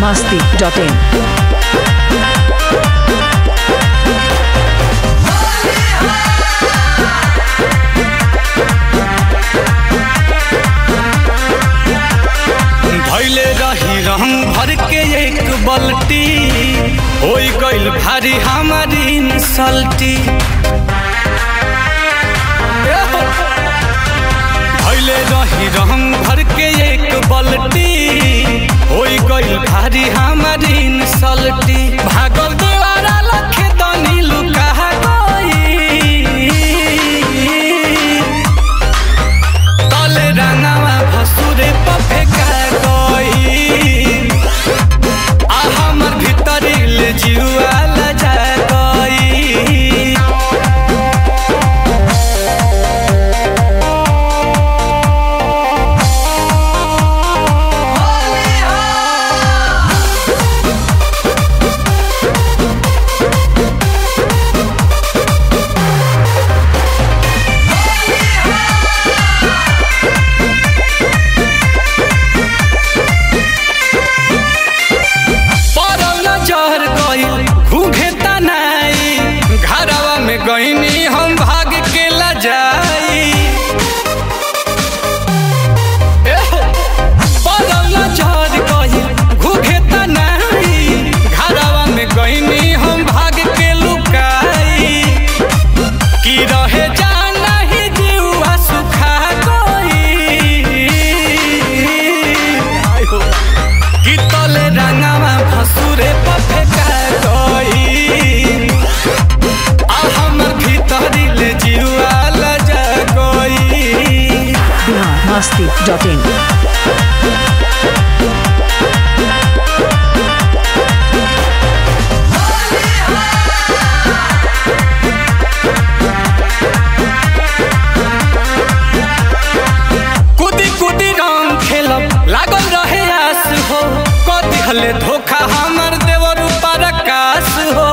biharmasti.in धैले रही रंग भर के एक बल्टी हो गइल भारी हमारी इंसल्टी। धैले रही रंग भर के एक बल्टी हो गइल भारी हमारी इंसल्टी। भागल देवारा लखे दनी लुका गई तले रंगावा भसुरे पफेका जीवा लजा गई। गईनी हम भाग के लजाई बदल झड़ गई घूघे तनाई घरवा में गईनी हम भाग के लुकाई की रहे जाना ही जीवा सुखा गई कि तले रंगावा भसुरे पफेका गई biharmasti.in कुदी कुदी रंग खेलब लागल रहे आस हो कदी हले धोखा हमर देवर ऊपर आकाश हो।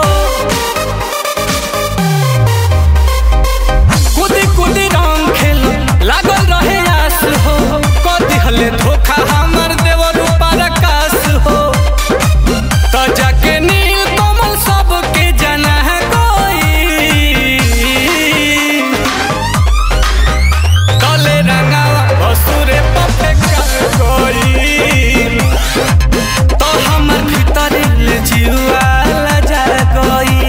कुदी कुदी रंग खेलब लागल रहे आस हो कदी हले धोखा हमर देवर ऊपर आकाश हो। तो जाके नील कमल सबके जना गई तले रंगावा भसुरे पफेका गई तो हमर भीतर ले जीवा लजा गई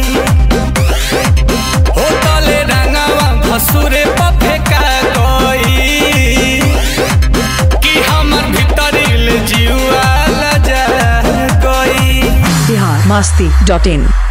हो तले रंगावा भसुरे पफेका गई कि हमर भीतर ले जीवा लजा गई। biharmasti.in